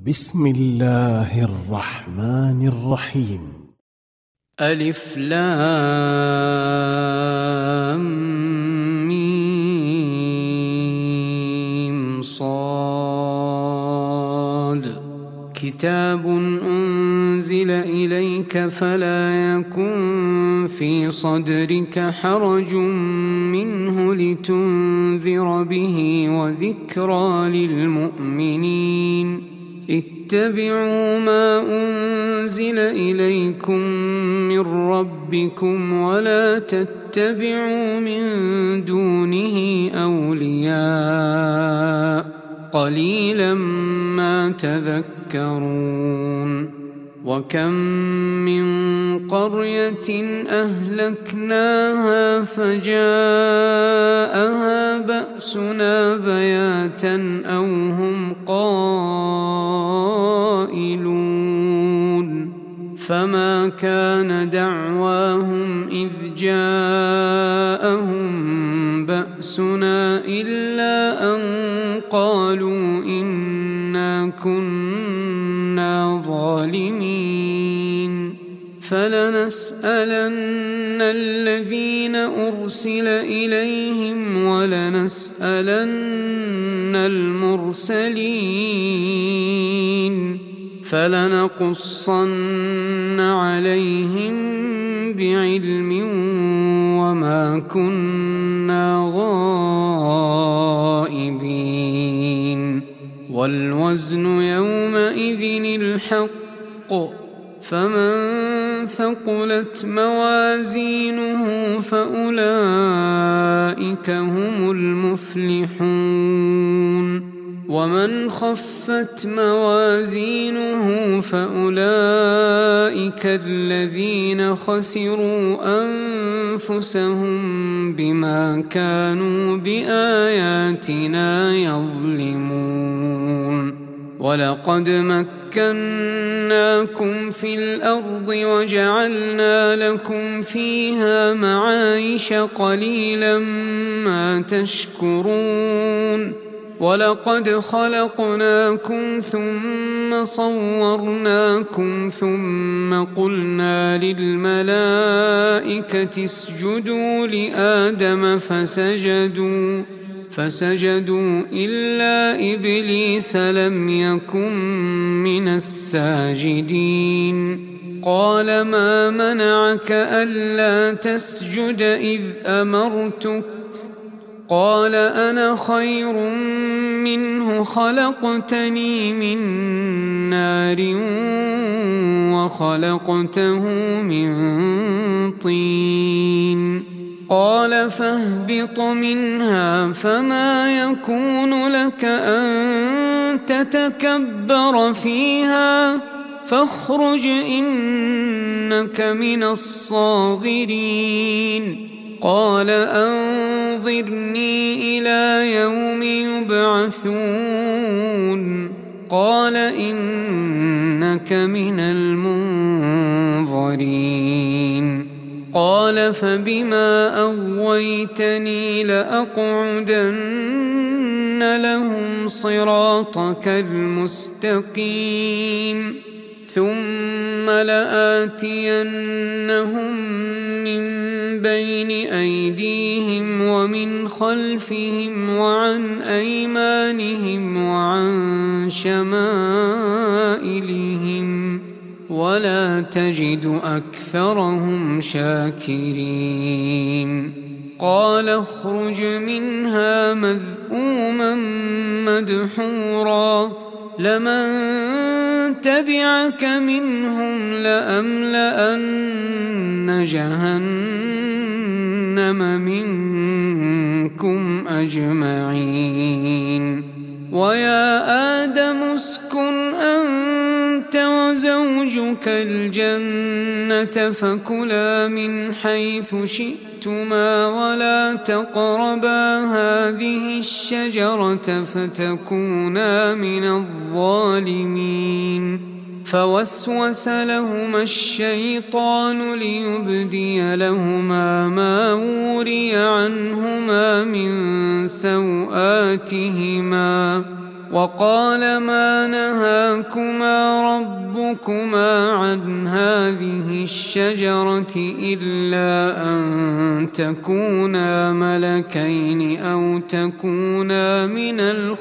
بسم الله الرحمن الرحيم. ألف لام ميم صاد كتاب أنزل إليك فلا يكن في صدرك حرج منه لتنذر به وذكرى للمؤمنين. اتبعوا ما أنزل إليكم من ربكم ولا تتبعوا من دونه أولياء قليلا ما تذكرون. وكم من قرية أهلكناها فجاءها بأسنا بياتا أو هم قائلون فما كان دعواهم إذ جاءهم بأسنا إلا أن قالوا إنا كنا ظالمين. فلنسألن الذين أرسل إليهم ولنسألن المرسلين فلنقصن عليهم بعلم وما كنا غائبين. والوزن يومئذ الحق فمن ثقلت موازينه فأولئك هم المفلحون. ومن خفت موازينه فأولئك الذين خسروا أنفسهم بما كانوا بآياتنا يظلمون. ولقد مكناكم في الأرض وجعلنا لكم فيها معايش قليلا ما تشكرون. ولقد خلقناكم ثم صورناكم ثم قلنا للملائكة اسجدوا لآدم فسجدوا إلا إبليس لم يكن من الساجدين. قال ما منعك ألا تسجد إذ أمرتك؟ قال أنا خير منه خلقتني من نار وخلقته من طين. قال فاهبط منها فما يكون لك أن تتكبر فيها فاخرج إنك من الصاغرين. قال أنظرني إلى يوم يبعثون. قال إنك من المنظرين. قال فبما أغويتني لأقعدن لهم صراطك المستقيم ثم لآتينهم من بين أيديهم ومن خلفهم وعن أيمانهم وعن شمائلهم ولا تجد أكثرهم شاكرين. قال اخرج منها مذءوما مدحورا لمن تبعك منهم لأملأن جهنم منكم أجمعين. ويا آدم اسكن أنت وزوجك الجنة فكلا من حيث شئتما ولا تقربا هذه الشجرة فتكونا من الظالمين. فوسوس لهما الشيطان ليبدي لهما ما وري عنهما من سوآتهما وقال ما نهاكما ربكما عن هذه الشجرة إلا أن تكونا ملكين أو تكونا من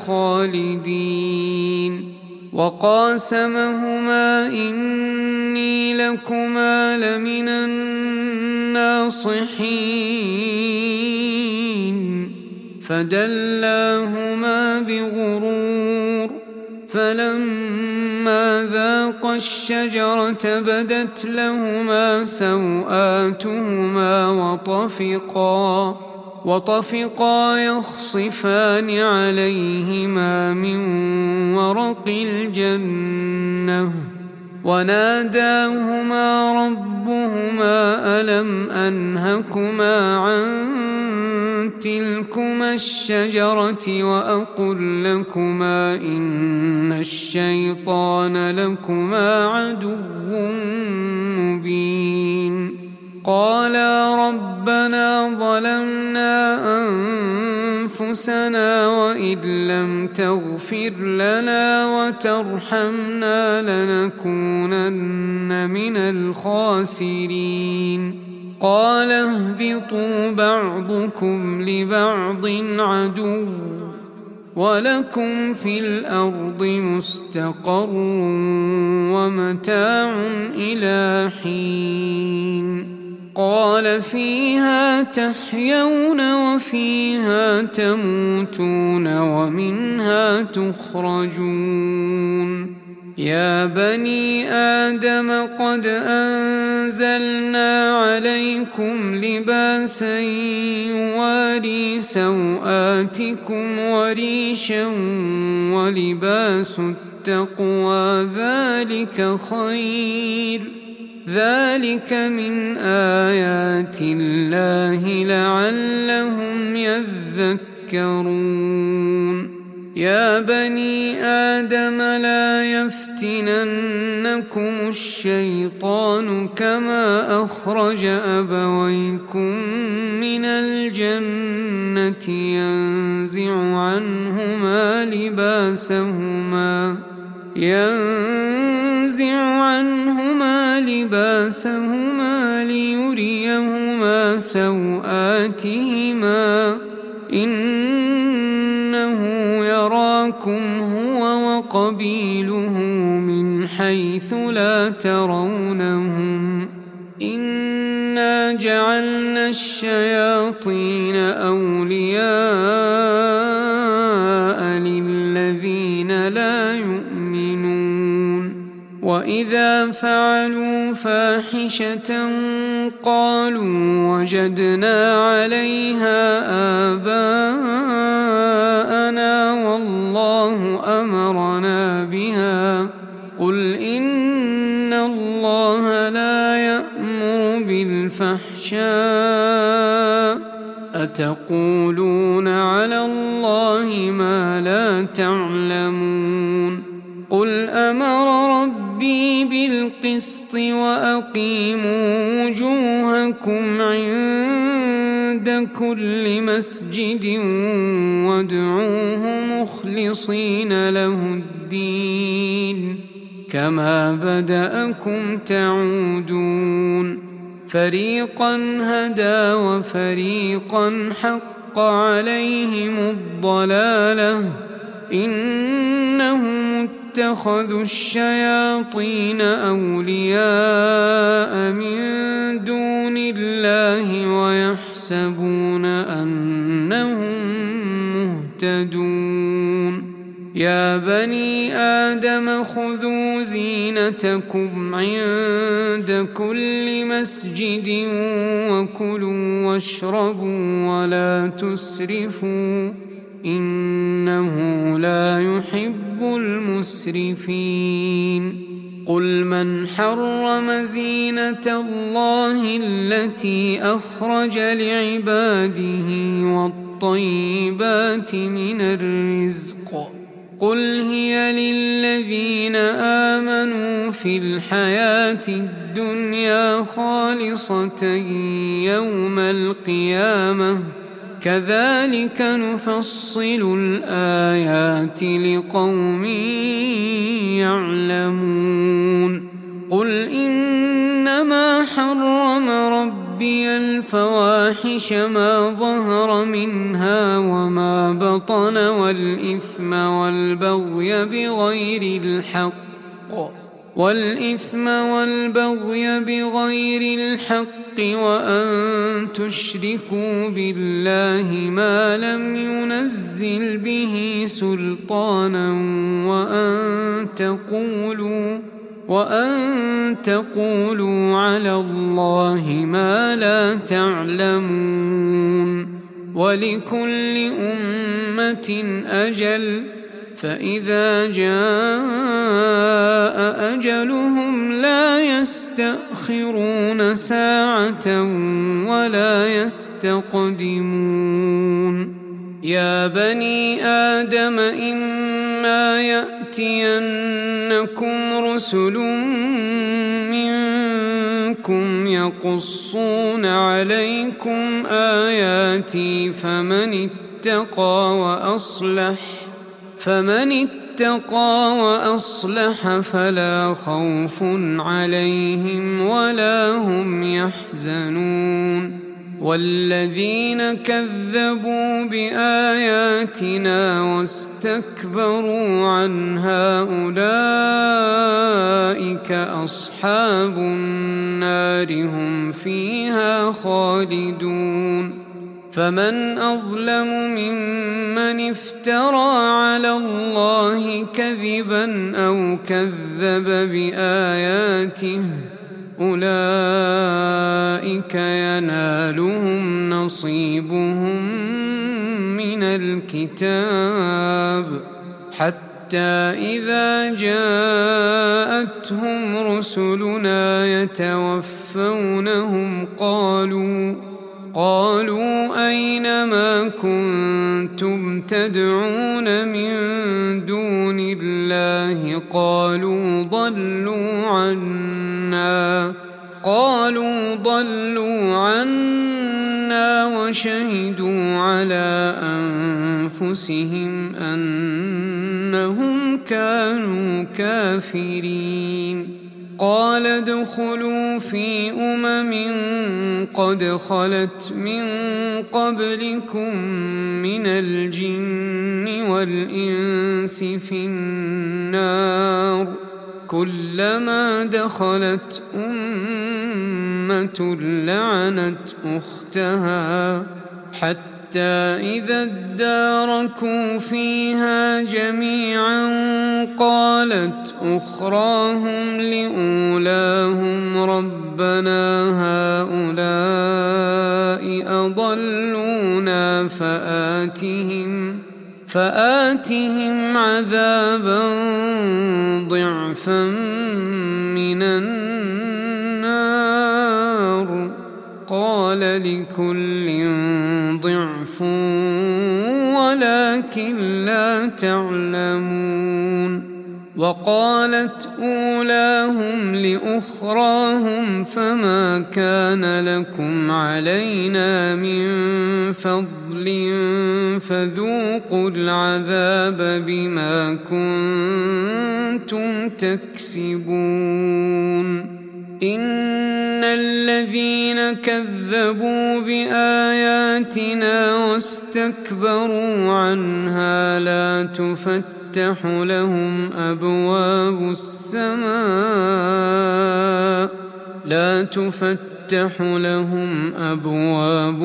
الخالدين وقاسمهما إني لكما لمن الناصحين فدلاهما بغرور فلما ذاقا الشجرة بدت لهما سوآتهما وطفقا يخصفان عليهما من ورق الجنة وناداهما ربهما ألم أنهكما عن تلكما الشجرة وأقل لكما إن الشيطان لكما عدو مبين قالا ربنا ظلمنا أنفسنا وإن لم تغفر لنا وترحمنا لنكونن من الخاسرين قال اهبطوا بعضكم لبعض عدو ولكم في الأرض مستقر ومتاع إلى حين قال فيها تحيون وفيها تموتون ومنها تخرجون يا بني آدم قد أنزلنا عليكم لباسا يواري سوآتكم وريشا ولباس التقوى ذلك خير ذلك من آيات الله لعلهم يذكرون يا بني آدم لا يفتننكم الشيطان كما أخرج أبويكم من الجنة ينزع عنهما لباسهما ليريهما سوآتهما إنه يراكم هو وقبيله من حيث لا ترونهم إنا جعلنا الشياطين أولياء للذين لا يؤمنون وإذا فعلوا فاحشة قالوا وجدنا عليها آباءنا والله أمرنا بها قل إن الله لا يأمر بالفحشاء أتقولون على الله ما لا تعلمون قل أمر ربي بالقسط وأقيموا وجوهكم عند كل مسجد وادعوه مخلصين له الدين كما بدأكم تعودون فريقا هدى وفريقا حق عليهم الضلالة إنهم اتخذوا الشياطين أولياء من دون الله ويحسبون أنهم مهتدون يا بني آدم خذوا زينتكم عند كل مسجد وكلوا واشربوا ولا تسرفوا إنه لا يحب المسرفين قل من حرم زينة الله التي أخرج لعباده والطيبات من الرزق قل هي للذين آمنوا في الحياة الدنيا خالصة يوم القيامة كذلك نفصل الآيات لقوم يعلمون قل إنما حرم ربي الفواحش ما ظهر منها وما بطن والإثم والبغي بغير الحق وأن تشركوا بالله ما لم ينزل به سلطانا وأن تقولوا على الله ما لا تعلمون ولكل أمة أجل فإذا جاء أجلهم لا يستأخرون ساعة ولا يستقدمون يا بني آدم إما يأتينكم رسل منكم يقصون عليكم آياتي فمن اتقى وأصلح فلا خوف عليهم ولا هم يحزنون والذين كذبوا بآياتنا واستكبروا عنها أولئك أصحاب النار هم فيها خالدون فمن أظلم ممن افترى على الله كذبا أو كذب بآياته أولئك ينالهم نصيبهم من الكتاب حتى إذا جاءتهم رسلنا يتوفونهم قالوا أين ما كنتم تدعون من دون الله قالوا ضلوا عنا وشهدوا على أنفسهم أنهم كانوا كافرين قال ادخلوا في قد خلت من قبلكم من الجن والإنس في النار كلما دخلت أمة لعنت أختها حتى إذا اداركوا فيها جميعا قالت أخراهم لأولاهم ربنا هؤلاء أضلونا فآتهم عذابا ضعفا من النار قال لكل ضعف ولكن لا تعلمون وقالت أولاهم لأخراهم فما كان لكم علينا من فضل فذوقوا العذاب بما كنتم تكسبون إن الذين كذبوا بآياتنا واستكبروا عنها لا تفتح لهم أبواب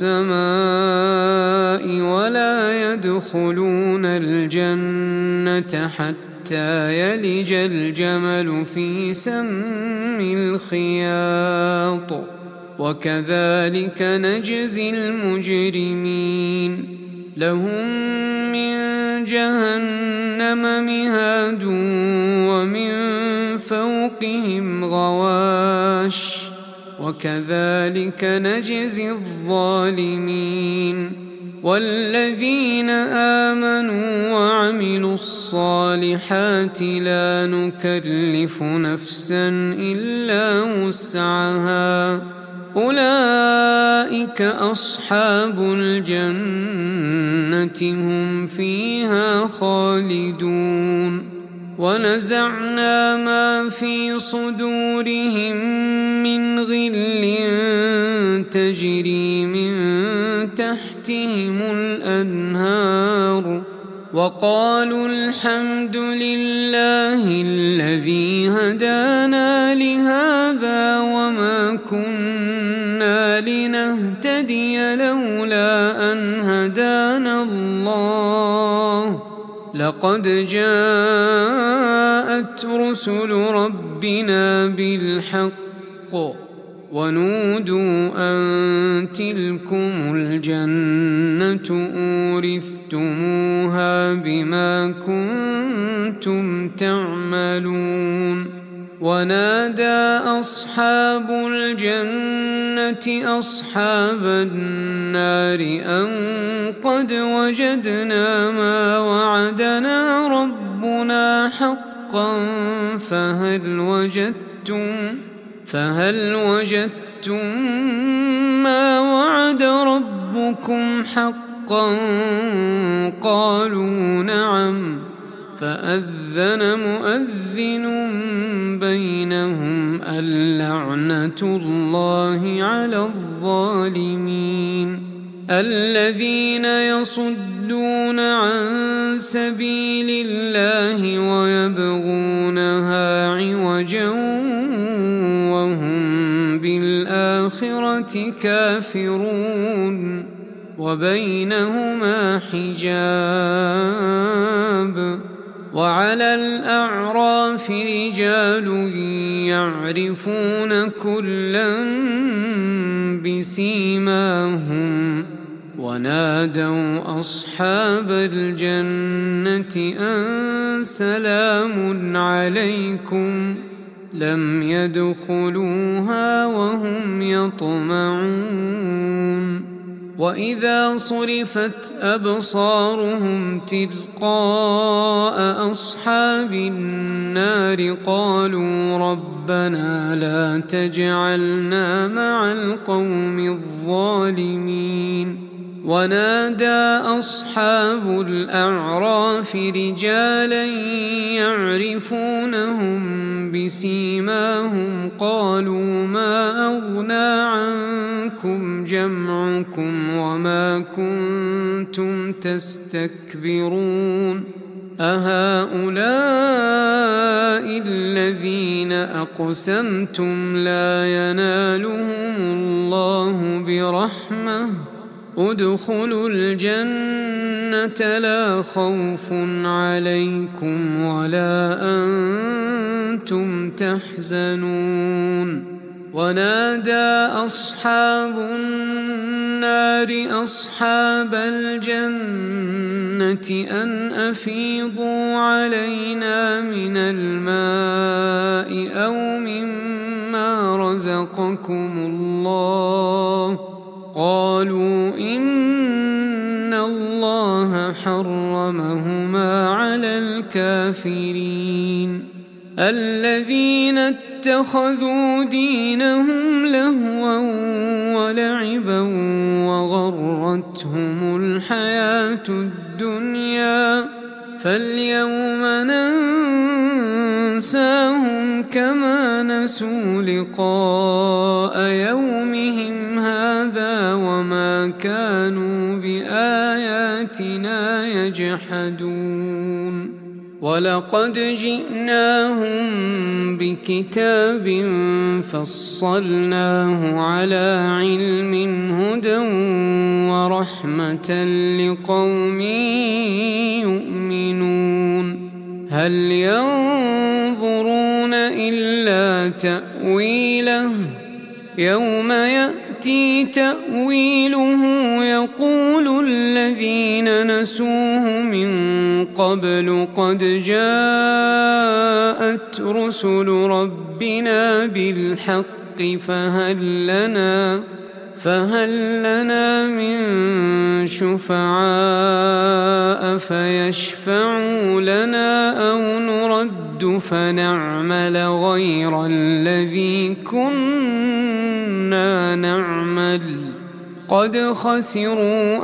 السماء ولا يدخلون الجنة حتى يلج الجمل في سم الخياط وكذلك نجزي المجرمين لهم من جهنم مهاد ومن فوقهم غواش وكذلك نجزي الظالمين والذين آمنوا وعملوا الصالحات لا نكلف نفسا إلا وسعها أولئك أصحاب الجنة هم فيها خالدون ونزعنا ما في صدورهم من غل تجري من تحتهم الأنهار وقالوا الحمد لله الذي هدانا لهذا وما كنا لنهتدي لولا أن هدانا الله لقد جاءت رسل ربنا بالحق ونودوا أن تلكم الجنة أورثتموها بما كنتم تعملون ونادى أصحاب الجنة أصحاب النار أن قد وجدنا ما وعدنا ربنا حقا فهل وجدتم ما وعد ربكم حقا قالوا نعم فأذن مؤذن بينهم اللعنة الله على الظالمين الذين يصدون عن سبيل الله ويبغونها عوجا وهم بالآخرة كافرون وبينهما حجاب وعلى الأعراف رجال يعرفون كلا بسيماهم ونادوا أصحاب الجنة أن سلام عليكم لم يدخلوها وهم يطمعون وإذا صرفت أبصارهم تلقاء أصحاب النار قالوا ربنا لا تجعلنا مع القوم الظالمين ونادى أصحاب الأعراف رجالا يعرفونهم بسيماهم قالوا ما أغنى عنكم جمعكم وما كنتم تستكبرون أهؤلاء الذين أقسمتم لا ينالهم الله برحمة ادخلوا الجنة لا خوف عليكم ولا أنتم تحزنون ونادى أصحاب النار أصحاب الجنة أن أفيضوا علينا من الماء أو مما رزقكم الله قالوا إن الله حرمهما على الكافرين الذين اتخذوا دينهم لهوا ولعبا وغرتهم الحياة الدنيا فاليوم ننساهم كما نسوا لقاء يومهم هذا وما كانوا بآياتنا يجحدون ولقد جئناهم بكتاب فصلناه على علم هدى ورحمة لقوم يؤمنون هل ينظرون إلا تأويله يوم يأتي تأويله يقول الذين نسوه من قبل قد جاءت رسل ربنا بالحق فهل لنا من شفعاء فيشفعوا لنا أو نرد نرد فنعمل غير الذي كنا نعمل قد خسروا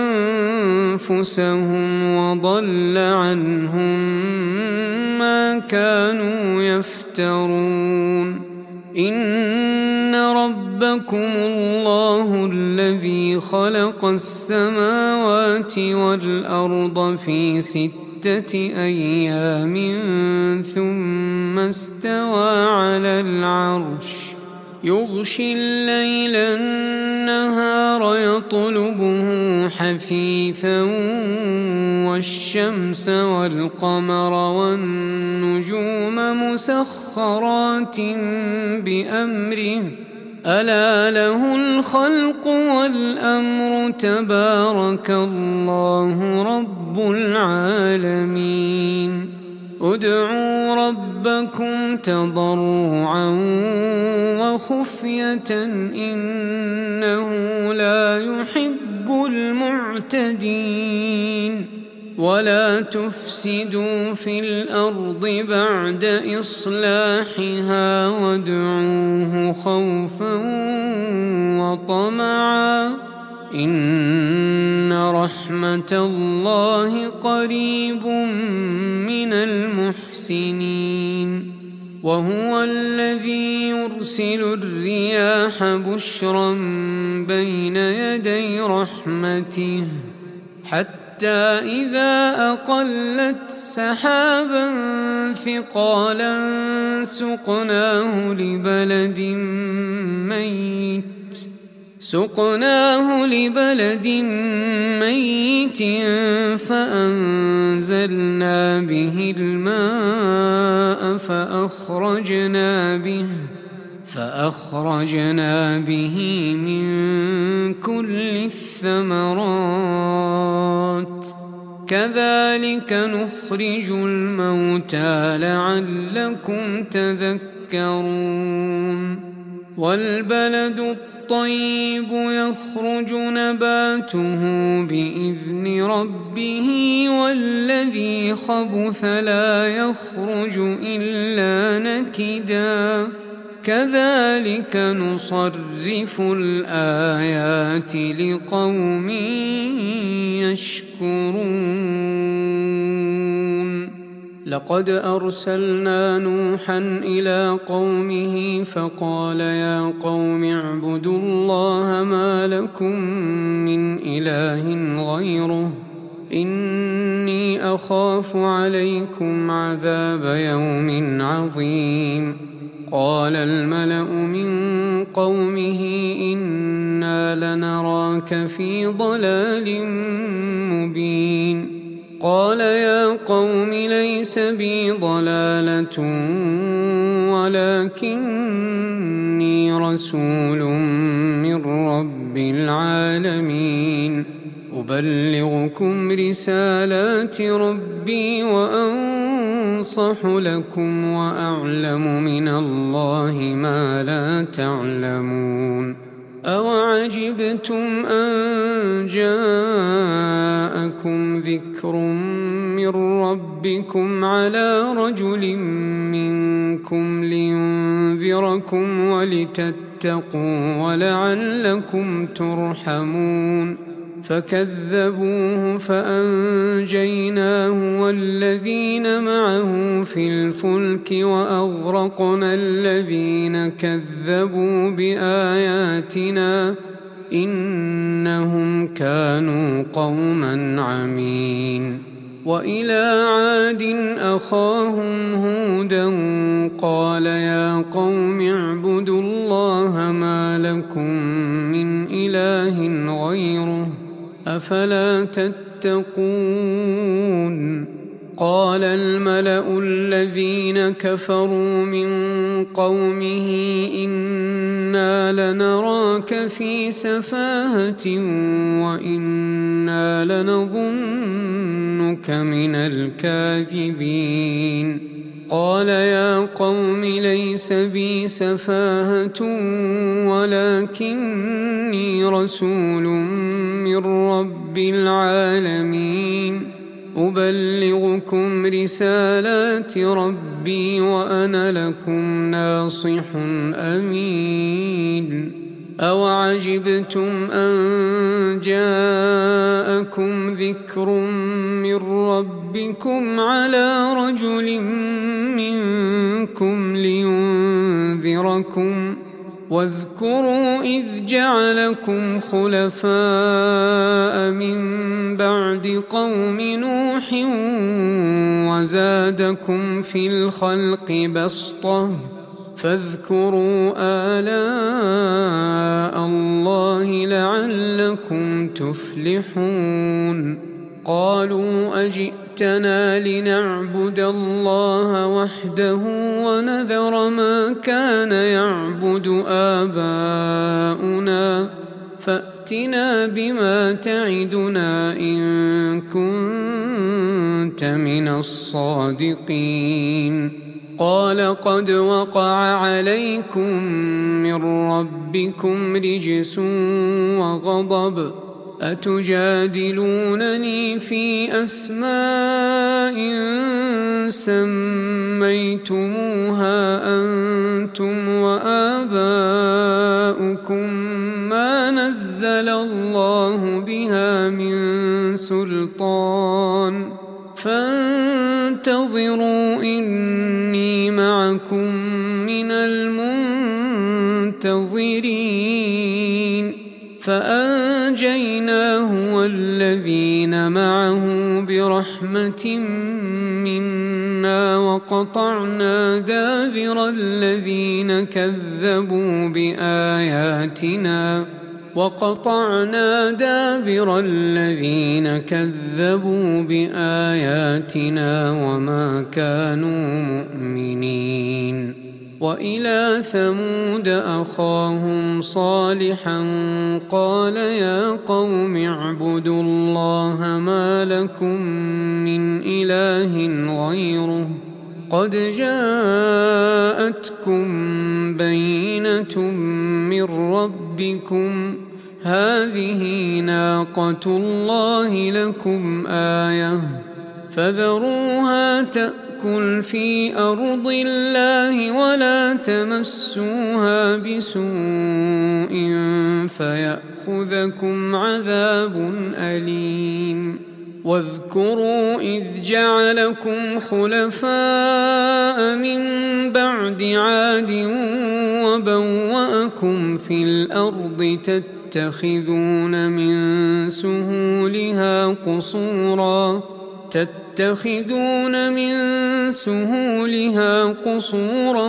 أنفسهم وضل عنهم ما كانوا يفترون إن ربكم الله الذي خلق السماوات والأرض في 6 أيام ثم استوى على العرش يغشي الليل النهار يطلبه حثيثا والشمس والقمر والنجوم مسخرات بأمره ألا له الخلق والأمر تبارك الله رب العالمين ادعوا ربكم تضرعا وخفية إنه لا يحب المعتدين ولا تفسدوا في الأرض بعد إصلاحها وادعوه خوفا وطمعا إن رحمة الله قريب من المحسنين وهو الذي يرسل الرياح بشرا بين يدي رحمته حتى إذا أقلت سحابا ثقالا سقناه لبلد ميت فأنزلنا به الماء فأخرجنا به من كل الثمرات كذلك نخرج الموتى لعلكم تذكرون والبلد الطيب يخرج نباته بإذن ربه والذي خبث لا يخرج إلا نكدا كذلك نصرف الآيات لقوم يشكرون لقد أرسلنا نوحا إلى قومه فقال يا قوم اعبدوا الله ما لكم من إله غيره إني أخاف عليكم عذاب يوم عظيم قال الملأ من قومه إنا لنراك في ضلال مبين قال يا قوم ليس بي ضلالة ولكني رسول من رب العالمين أبلغكم رسالات ربي وأنصح لكم وأعلم من الله ما لا تعلمون أوعجبتم أن جاءكم ذكر من ربكم على رجل منكم لينذركم ولتتقوا ولعلكم ترحمون فكذبوه فأنجيناه والذين معه في الفلك وأغرقنا الذين كذبوا بآياتنا إنهم كانوا قوما عمين وإلى عاد أخاهم هودا قال يا قوم اعبدوا الله ما لكم من إله غيره أفلا تتقون قال الملأ الذين كفروا من قومه إنا لنراك في سفاهة وإنا لنظنك من الكاذبين قال يا قوم ليس بي سفاهة ولكني رسول من رب العالمين أبلغكم رسالات ربي وأنا لكم ناصح أمين أوعجبتم أن جاءكم ذكر من ربكم على رجل منكم لينذركم واذكروا إذ جعلكم خلفاء من بعد قوم نوح وزادكم في الخلق بسطة فاذكروا آلاء الله لعلكم تفلحون قالوا أجئتنا لنعبد الله وحده ونذر ما كان يعبد آباؤنا فأتنا بما تعدنا إن كنت من الصادقين قال قد وقع عليكم من ربكم رجس وغضب أتجادلونني في أسماء سميتموها أنتم وآباؤكم ما نزل الله بها من سلطان فانتظروا إني معكم من المنتظرين فأنجيناه والذين معه برحمة منا وقطعنا دابر الذين كذبوا بآياتنا وما كانوا مؤمنين وإلى ثمود أخاهم صالحا قال يا قوم اعبدوا الله ما لكم من إله غيره قد جاءتكم بينة من ربكم هذه ناقة الله لكم آية فذروها تأكل في أرض الله ولا تمسوها بسوء فيأخذكم عذاب أليم واذكروا إذ جعلكم خلفاء من بعد عاد وبوأكم في الأرض تتخذون من سهولها قصورا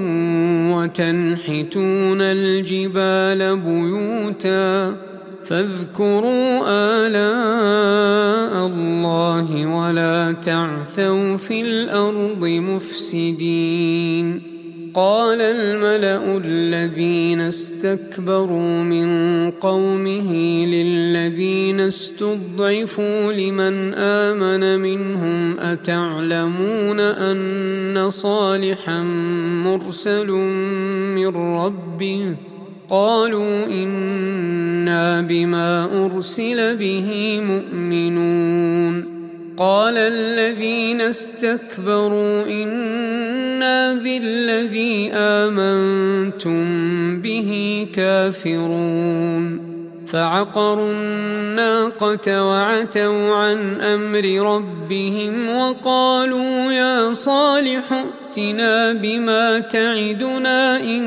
وتنحتون الجبال بيوتا فاذكروا آلاء الله ولا تعثوا في الأرض مفسدين قال الملأ الذين استكبروا من قومه للذين استضعفوا لمن آمن منهم أتعلمون أن صالحا مرسل من ربه قالوا إنا بما أرسل به مؤمنون قال الذين استكبروا إنا بالذي آمنتم به كافرون فعقروا الناقة وعتوا عن أمر ربهم وقالوا يا صالح ائتنا بما تعدنا إن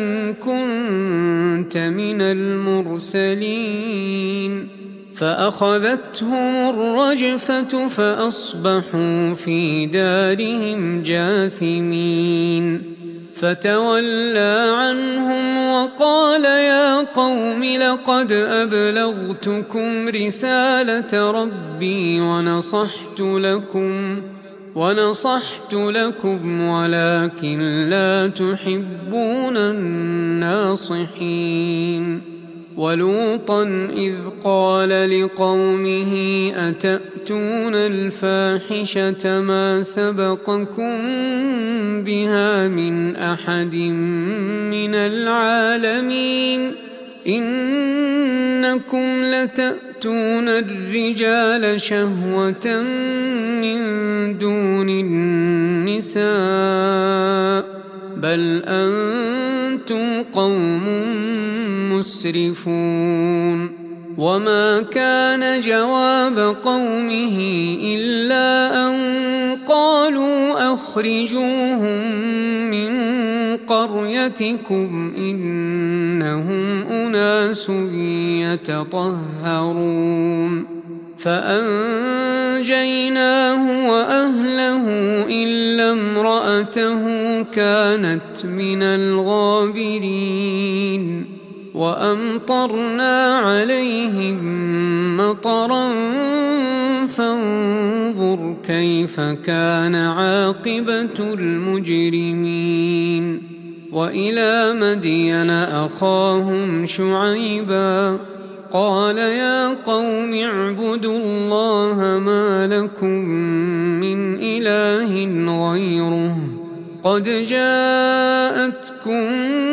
كنت من المرسلين فأخذتهم الرجفة فأصبحوا في دارهم جاثمين فتولى عنهم وقال يا قوم لقد أبلغتكم رسالة ربي ونصحت لكم ولكن لا تحبون الناصحين ولوطا إذ قال لقومه أتأتون الفاحشة ما سبقكم بها من أحد من العالمين إنكم إنكم لتأتون الرجال شهوة من دون النساء بل أنتم قوم مسرفون. وما كان جواب قومه إلا أن قالوا أخرجوهم من قريتكم إنهم أناس يتطهرون. فأنجيناه وأهله إلا امرأته كانت من الغابرين. وأمطرنا عليهم مطرا فانظر كيف كان عاقبة المجرمين. وإلى مدين أخاهم شعيبا قال يا قوم اعبدوا الله ما لكم من إله غيره قد جاءتكم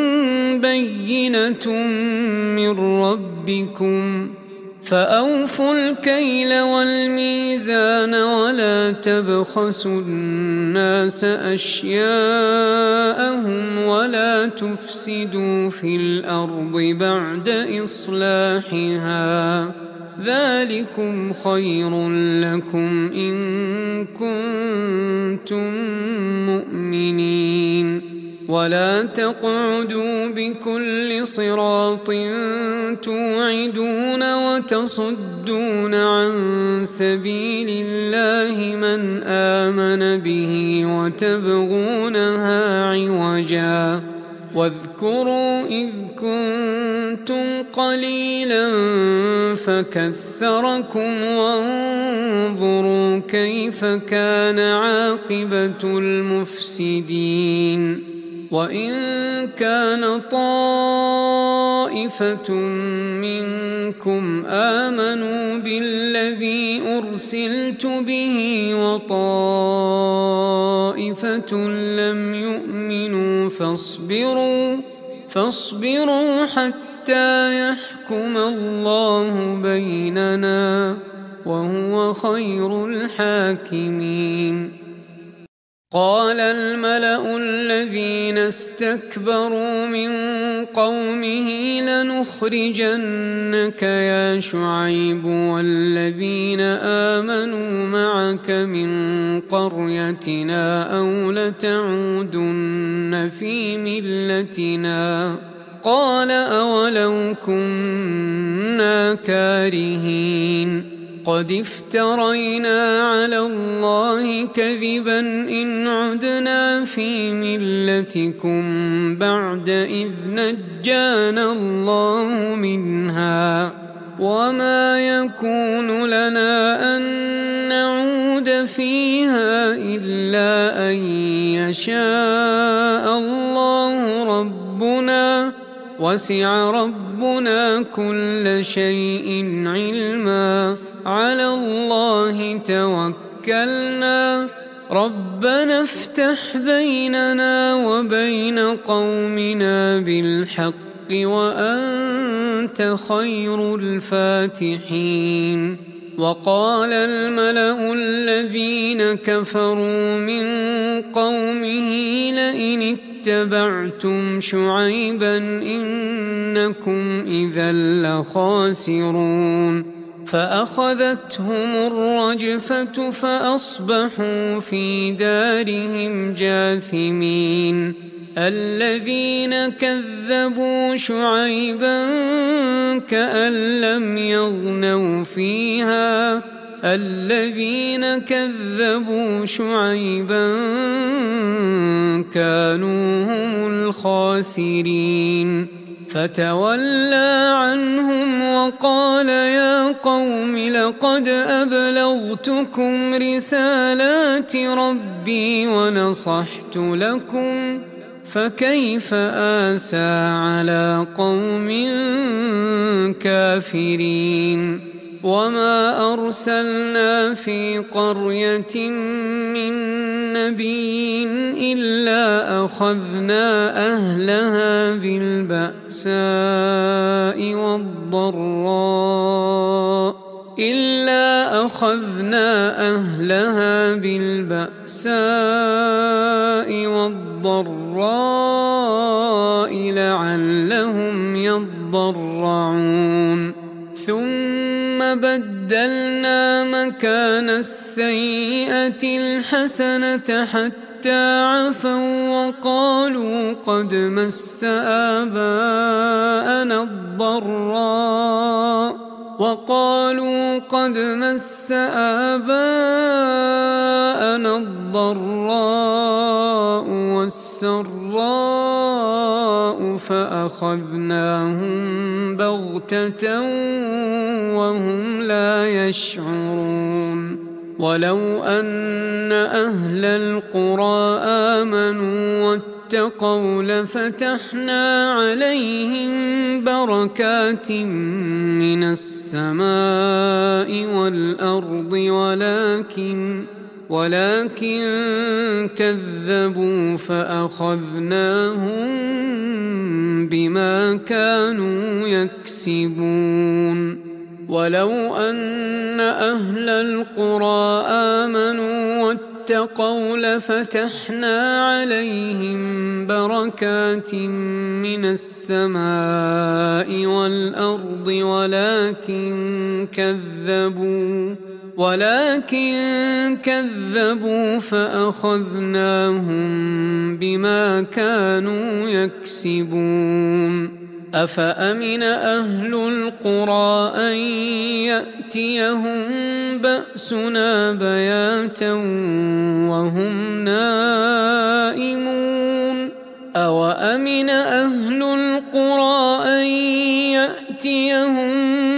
بينة من ربكم فأوفوا الكيل والميزان ولا تبخسوا الناس أشياءهم ولا تفسدوا في الأرض بعد إصلاحها ذلكم خير لكم إن كنتم مؤمنين. ولا تقعدوا بكل صراط توعدون وتصدون عن سبيل الله من آمن به وتبغونها عوجا واذكروا إذ كنتم قليلا فكثركم وانظروا كيف كان عاقبة المفسدين. وإن كان طائفة منكم آمنوا بالذي أرسلت به وطائفة لم يؤمنوا فاصبروا حتى يحكم الله بيننا وهو خير الحاكمين. قال الملأ الذين استكبروا من قومه لنخرجنك يا شعيب والذين آمنوا معك من قريتنا أو لتعودن في ملتنا قال أولو كنا كارهين قد افترينا على الله كذبا إن عدنا في ملتكم بعد إذ نجانا الله منها وما يكون لنا أن نعود فيها إلا أن يشاء الله ربنا وسع ربنا كل شيء علما على الله توكلنا ربنا افتح بيننا وبين قومنا بالحق وأنت خير الفاتحين. وقال الملأ الذين كفروا من قومه لئن اتبعتم شعيبا إنكم إذا لخاسرون. فأخذتهم الرجفة فأصبحوا في دارهم جاثمين. الذين كذبوا شعيبا كأن لم يغنوا فيها الذين كذبوا شعيبا كانوا هم الخاسرين. فتولى عنهم وقال يا قوم لقد أبلغتكم رسالات ربي ونصحت لكم فكيف آسى على قوم كافرين. وما أرسلنا في قرية من نبي إلا إلا أخذنا أهلها بالبأساء والضراء لعلهم يضرعون ثم بدلنا مكان السيئة الحسنة حتى عفوا وقالوا قد مس آباءنا الضراء والسراء فأخذناهم بغتة وهم لا يشعرون ولو أن أهل القرى آمنوا واتقوا لفتحنا عليهم بركات من السماء والأرض ولكن كذبوا فأخذناهم بما كانوا يكسبون ولو أن أهل القرى آمنوا واتقوا لفتحنا عليهم بركات من السماء والأرض ولكن كذبوا فأخذناهم بما كانوا يكسبون أفأمن أهل القرى أن يأتيهم بأسنا بياتا وهم نائمون أوأمن أهل القرى أن يأتيهم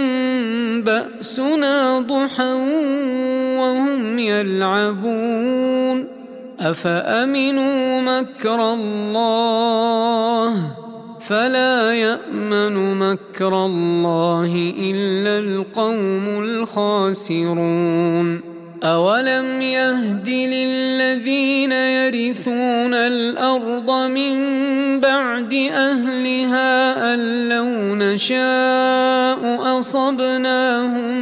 بأسنا ضحى وهم يلعبون أفأمنوا مكر الله فلا يأمن مكر الله إلا القوم الخاسرون أولم يهد للذين يرثون الأرض من بعد أهلها أن لو نشاء أصبناهم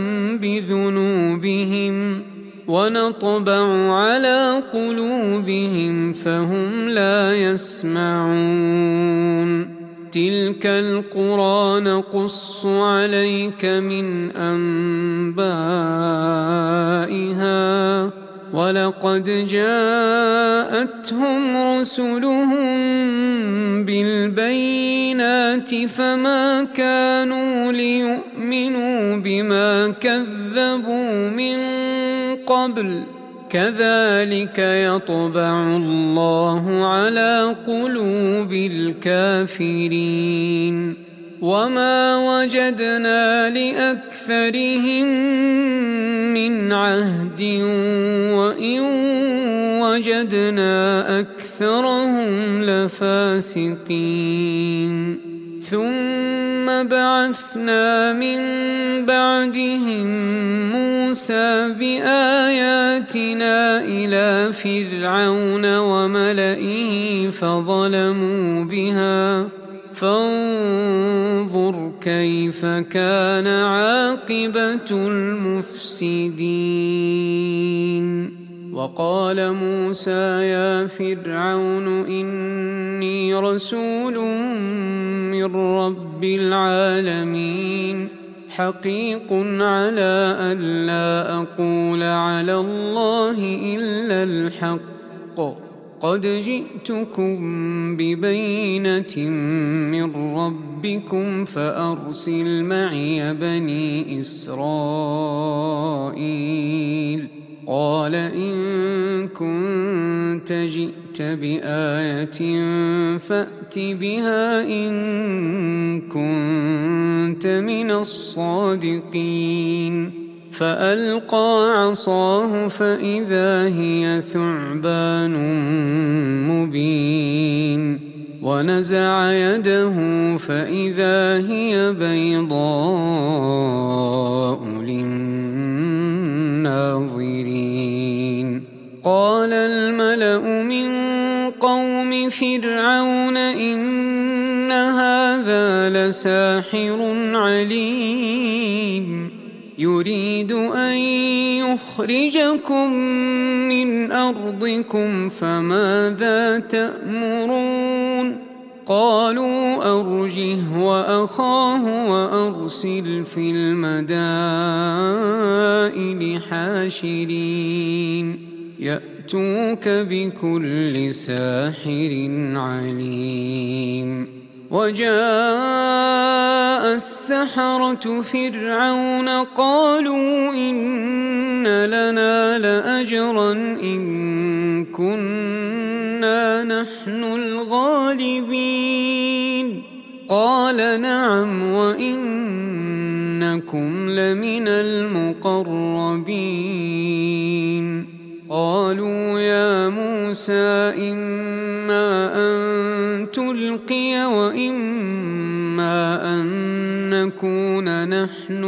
بذنوبهم ونطبع على قلوبهم فهم لا يسمعون تلك القرى نقص عليك من أنبائها ولقد جاءتهم رسلهم بالبينات فما كانوا ليؤمنوا بما كذبوا من قبل كذلك يطبع الله على قلوب الكافرين وما وجدنا لأكثرهم من عهد وإن وجدنا أكثرهم لفاسقين ثم بعثنا من بعدهم موسى بآياتنا إلى فرعون وملئه فظلموا بها فانظر كيف كان عاقبة المفسدين وقال موسى يا فرعون إني رسول من رب العالمين حقيق على أن لا أقول على الله إلا الحق قد جئتكم ببينة من ربكم فأرسل معي بني إسرائيل قال إن كنت جئت بآية فأت بها إن كنت من الصادقين فألقى عصاه فإذا هي ثعبان مبين ونزع يده فإذا هي بيضاء للناظرين قال الملأ من فرعون إن هذا لساحر عليم يريد أن يخرجكم من أرضكم فماذا تأمرون قالوا أرجه وأخاه وأرسل في المدائن حاشرين يأتوك بكل ساحر عليم وجاء السحرة فرعون قالوا إن لنا لأجرا إن كنا نحن الغالبين قال نعم وإنكم لمن المقربين قالوا يا موسى إما أن تلقي وإما أن نكون نحن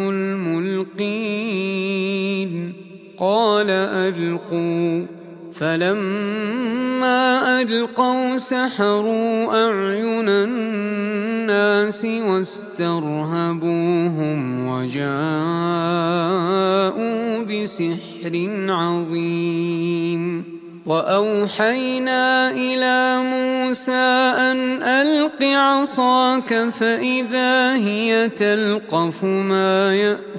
الملقين قال ألقوا فلما ألقوا سحروا أعين الناس واسترهبوهم وجاءوا بسحر عظيم وأوحينا إلى موسى أن ألق عصاك فإذا هي تلقف ما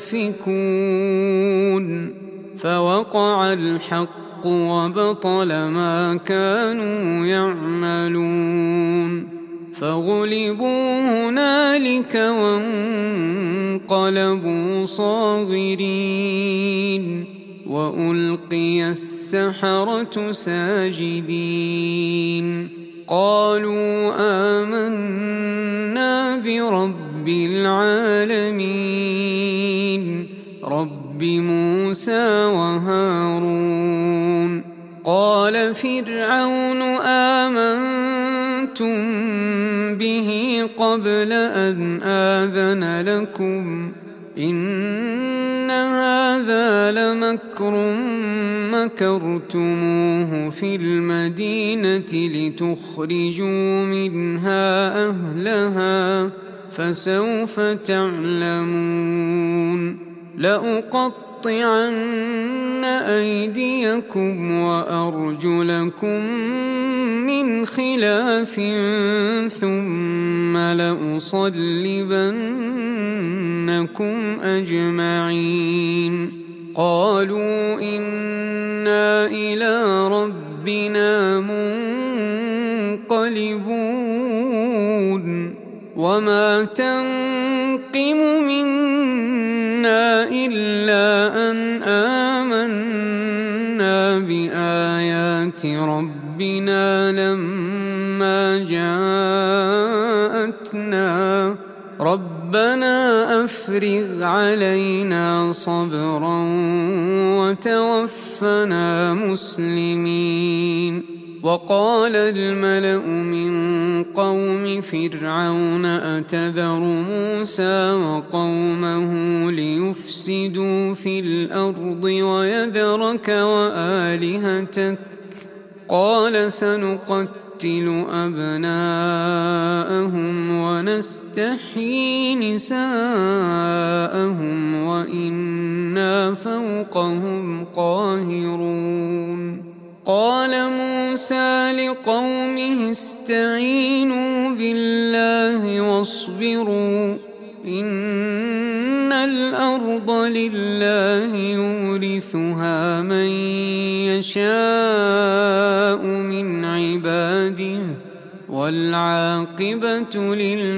يأفكون فوقع الحق وبطل ما كانوا يعملون فغلبوا هنالك وانقلبوا صاغرين وألقي السحرة ساجدين قالوا آمنا برب العالمين رب موسى وهارون قال فرعون آمنتم به قبل أن آذن لكم إن هذا لمكر مكرتموه في المدينة لتخرجوا منها أهلها فسوف تعلمون لأقطعن أيديكم وأرجلكم من خلاف ثم لأصلبنكم أجمعين قالوا إنا إلى ربنا منقلبون وما تنقم منا إلا أن آمنا بآيات ربنا لما جاءتنا ربنا أفرغ علينا صبرا وتوفنا مسلمين وقال الملأ من قوم فرعون أتذر موسى وقومه ليفسدوا في الأرض ويذرك وآلهتك قال سنقتل أبناءهم ونستحيي نساءهم وإنا فوقهم قاهرون قال موسى لقومه استعينوا بالله واصبروا إن الأرض لله يورثها من يشاء من عباده والعاقبة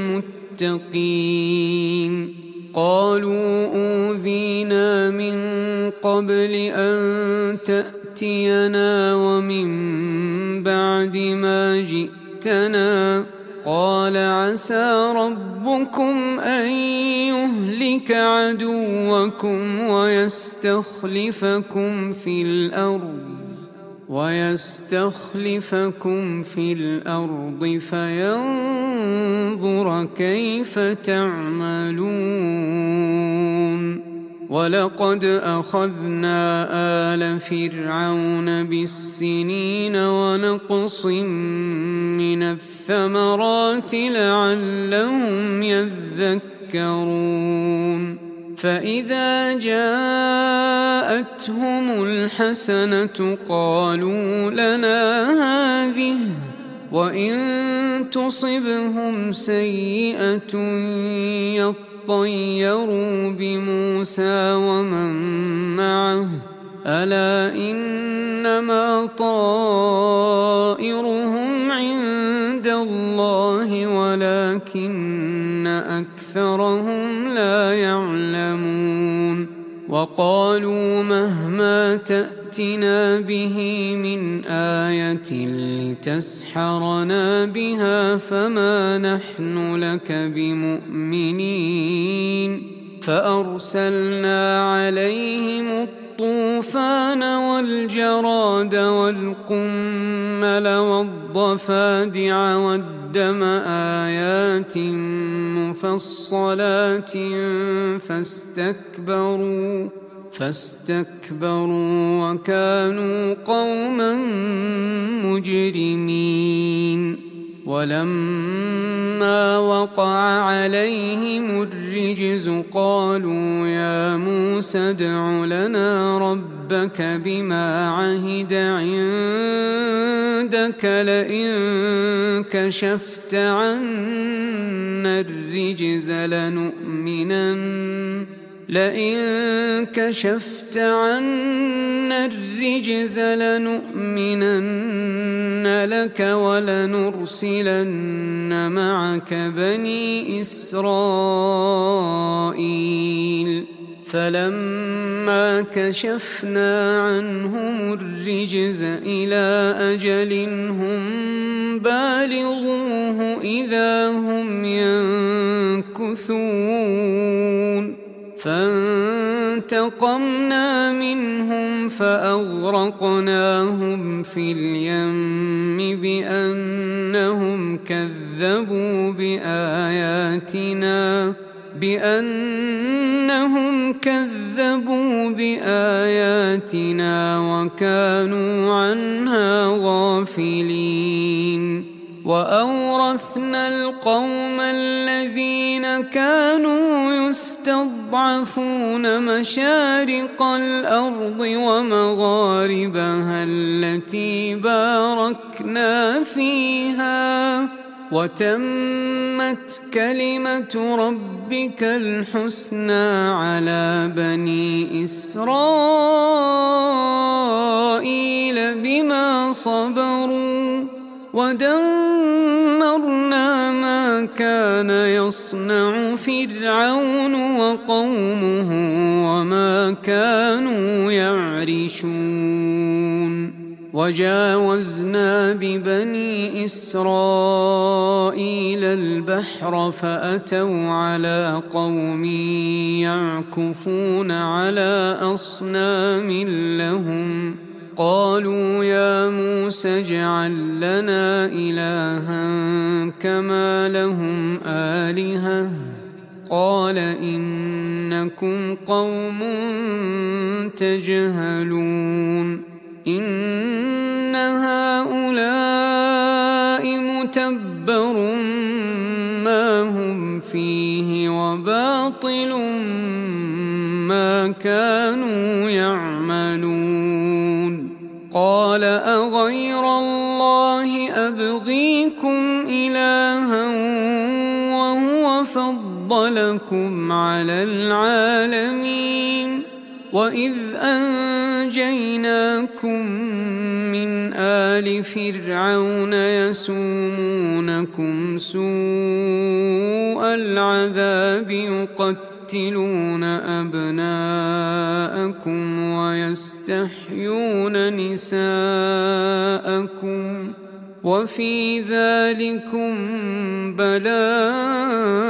للمتقين قالوا أوذينا من قبل أن تأتينا ومن بعد ما جئتنا قال عسى ربكم أن يهلك عدوكم ويستخلفكم في الأرض فينظر كيف تعملون ولقد أخذنا آل فرعون بالسنين ونقص من الثمرات لعلهم يذكرون فإذا جاءتهم الحسنة قالوا لنا هذه وإن تصبهم سيئة يطيروا بموسى ومن معه ألا إنما طائرهم عند الله ولكن أكثرهم لا يعلمون وقالوا مهما تأتنا به من آية لتسحرنا بها فما نحن لك بمؤمنين فأرسلنا عليهم الطوفان والجراد والقمل والضفادع والدم آيات مفصلات فاستكبروا وكانوا قوما مجرمين ولما وقع عليهم الرجز قالوا يا موسى ادع لنا ربك بما عهد عندك لئن كشفت عنا الرجز لنؤمنن لك ولنرسلن معك بني إسرائيل فلما كشفنا عنهم الرجز إلى أجل هم بالغوه إذا هم ينكثون فانتقمنا منهم فأغرقناهم في اليم بأنهم كذبوا بآياتنا وكانوا عنها غافلين وأورثنا القوم الذين كانوا يستضعفون مشارق الأرض ومغاربها التي باركنا فيها وتمت كلمة ربك الحسنى على بني إسرائيل بما صبروا ودمرنا ما كان يصنع فرعون وقومه وما كانوا يعرشون وجاوزنا ببني إسرائيل البحر فأتوا على قوم يعكفون على أصنام لهم قالوا يا موسى اجعل لنا إلها كما لهم آلهة قال إنكم قوم تجهلون إن هؤلاء متبر ما هم فيه وباطل ما كانوا يعملون قال أغير الله أبغيكم إلها وهو فضلكم على العالمين وإذ أنجيناكم من آل فرعون يسومونكم سوء العذاب يقتلون أبناءكم ويستحيون نساءكم وفي ذلكم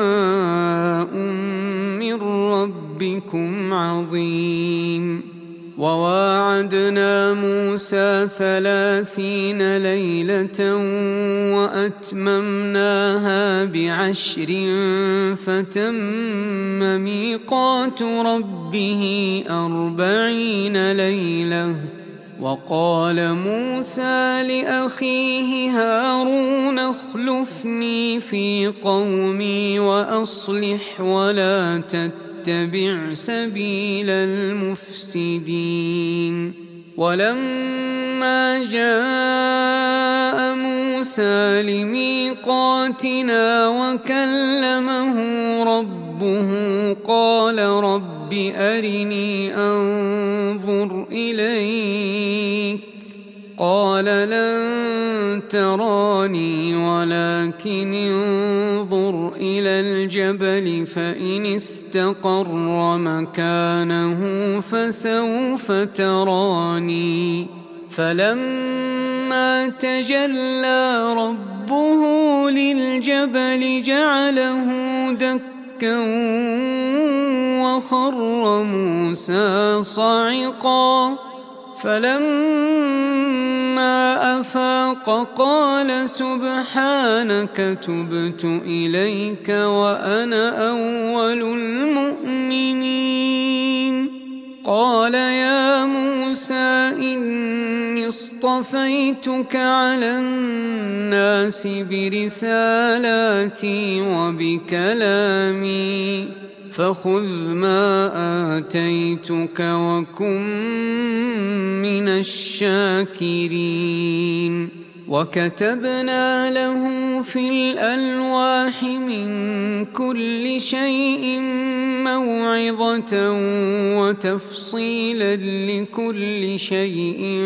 بلاء من ربكم عظيم وواعدنا موسى 30 ليلة وأتممناها ب10 فتم ميقات ربه 40 ليلة. وقال موسى لأخيه هارون اخلفني في قومي وأصلح ولا تتبع سبيل المفسدين. ولما جاء موسى لميقاتنا وكلمه ربه قال رب أرني أنظر إليك قال لن تراني ولكن انظر إلى الجبل فإن استقر مكانه فسوف تراني. فلما تجلى ربه للجبل جعله دكا وخر موسى صعقا. فلما أفاق قال سبحانك تبت إليك وأنا أول المؤمنين. قال يا موسى إني اصطفيتك على الناس برسالاتي وبكلامي فخذ ما آتيتك وكن من الشاكرين. وكتبنا له في الألواح من كل شيء موعظة وتفصيلا لكل شيء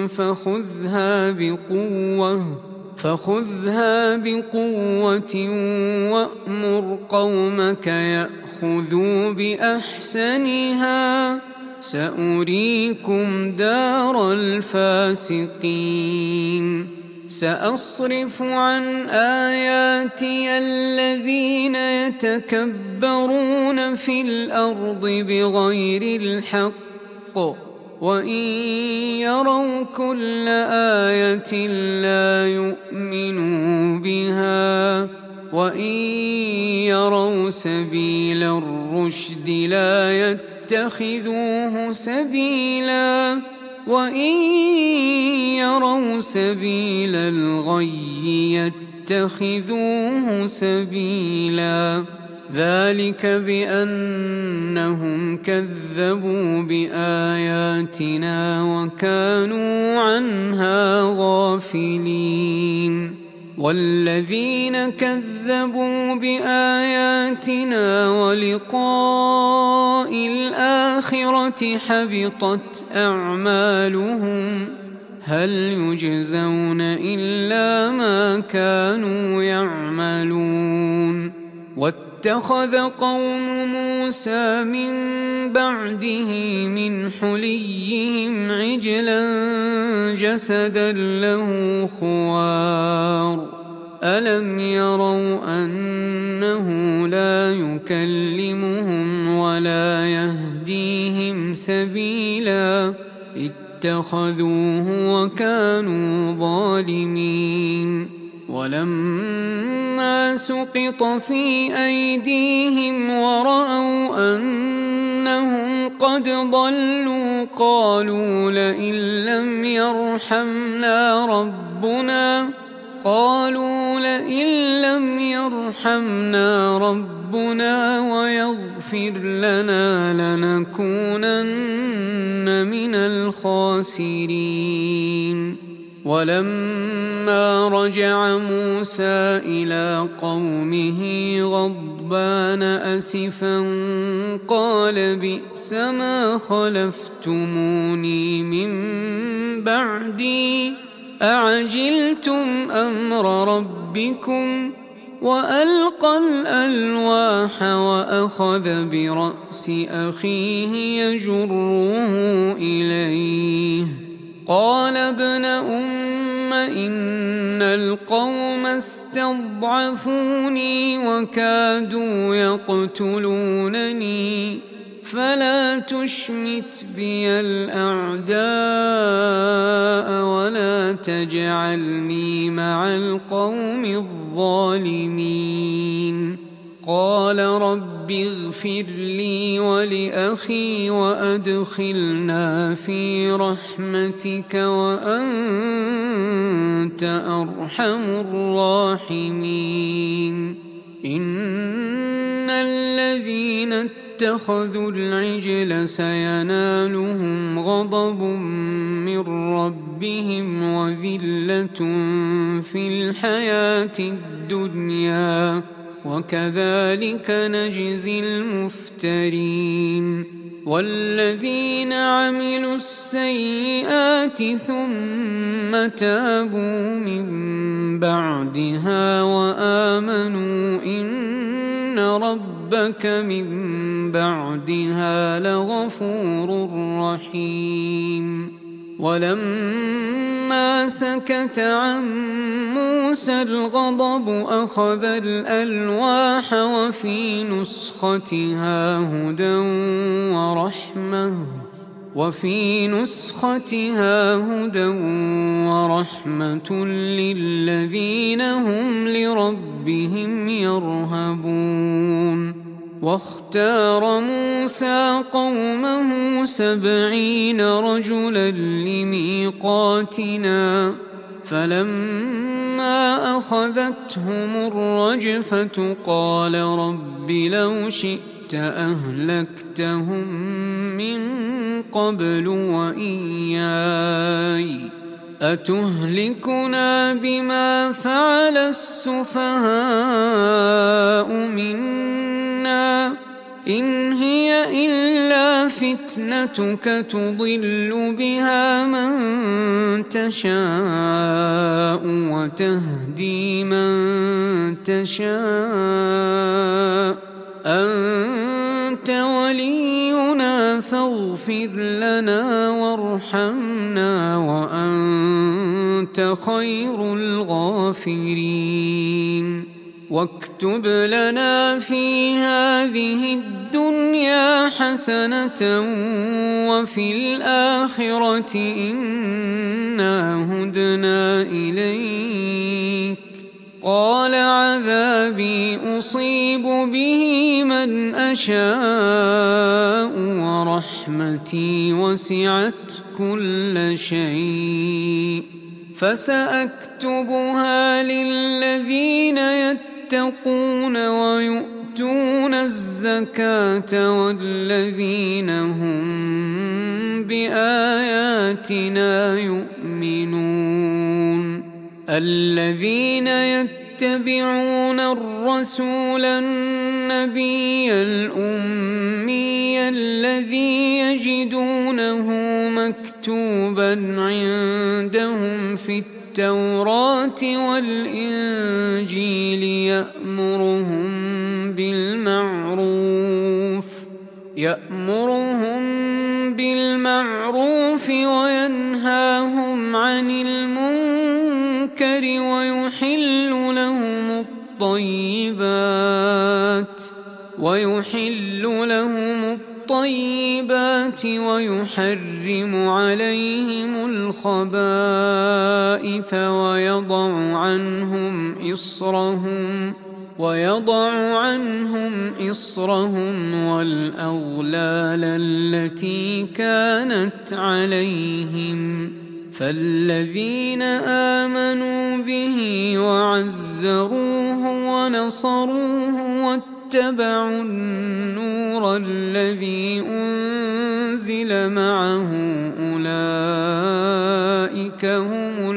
فخذها بقوة وأمر قومك يأخذوا بأحسنها سأريكم دار الفاسقين. سأصرف عن آياتي الذين يتكبرون في الأرض بغير الحق وإن يروا كل آية لا يؤمنوا بها وإن يروا سبيل الرشد لا يتخذوه سبيلا وإن يروا سبيل الغي يتخذوه سبيلا. ذلك بأنهم كذبوا بآياتنا وكانوا عنها غافلين. والذين كذبوا بآياتنا ولقاء الآخرة حبطت أعمالهم هل يجزون إلا ما كانوا يعملون. واتخذ قوم موسى من بعده من حليهم عجلا جسدا له خوار ألم يروا أنه لا يكلمهم ولا يهديهم سبيلا اتخذوه وكانوا ظالمين. ولما سقط في أيديهم ورأوا أنهم قد ضلوا قالوا لئن لم يرحمنا ربنا ويغفر لنا لنكونن من الخاسرين. ولما رجع موسى إلى قومه غضبان أسفا قال بئس ما خلفتموني من بعدي أعجلتم أمر ربكم وألقى الألواح وأخذ برأس أخيه يجره إليه قال ابن أم إن القوم استضعفوني وكادوا يقتلونني فلا تشمت بي الأعداء ولا تجعلني مع القوم الظالمين. قال رب اغفر لي ولأخي وأدخلنا في رحمتك وأنت أرحم الراحمين. إن الذين اتخذوا العجل سينالهم غضب من ربهم وذلة في الحياة الدنيا وكذلك نجزي المفترين. والذين عملوا السيئات ثم تابوا من بعدها وآمنوا إن ربك من بعدها لغفور رحيم. ولما سكت عن موسى الغضب أخذ الألواح وفي نسختها هدى ورحمة للذين هم لربهم يرهبون. واختار موسى قومه 70 رجلا لميقاتنا فلما أخذتهم الرجفة قال رب لو شئت أهلكتهم من قبل وإياي أتهلكنا بما فعل السفهاء منا إن هي إلا فتنتك تضل بها من تشاء وتهدي من تشاء أنت ولينا فاغفر لنا وارحمنا وأنت خير الغافرين. واكتب لنا في هذه الدنيا حسنة وفي الآخرة إنا هدنا إليك. قال عذابي أصيب به من أشاء ورحمتي وسعت كل شيء فسأكتبها للذين يتقون ويؤتون الزكاة والذين هم بآياتنا يؤمنون. الذين يتبعون الرسول النبي الأمي الذي يجدونه مكتوبا عندهم في التوراة والإنجيل يأمرهم بالمعروف وينهاهم عن المنكر ويحل لهم الطيبات ويحرم عليهم الخبائث ويضع عنهم إصرهم والأغلال التي كانت عليهم. فالذين آمنوا به وعزروه ونصروه واتبعوا النور الذي أنزل معه أولئك هم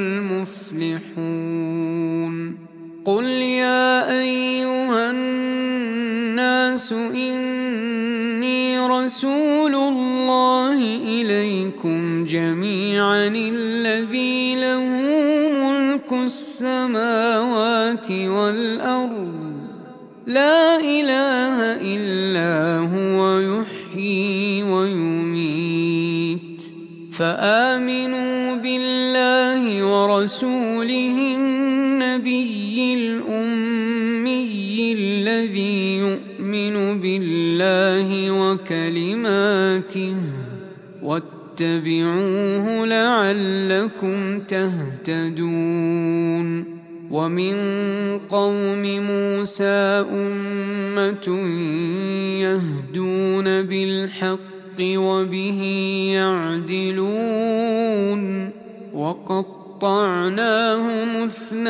المفلحون. قل يا أيها الناس إني رسول الله إليكم جميعا الذي له ملك السماوات والأرض لا إله إلا هو يحيي ويميت. فآمنوا بالله ورسوله النبي الأمي الذي يؤمن بالله آياته واتبعوه لعلكم تهتدون ومن قوم موسى أمة يهدون بالحق وبه يعدلون وقطعناهم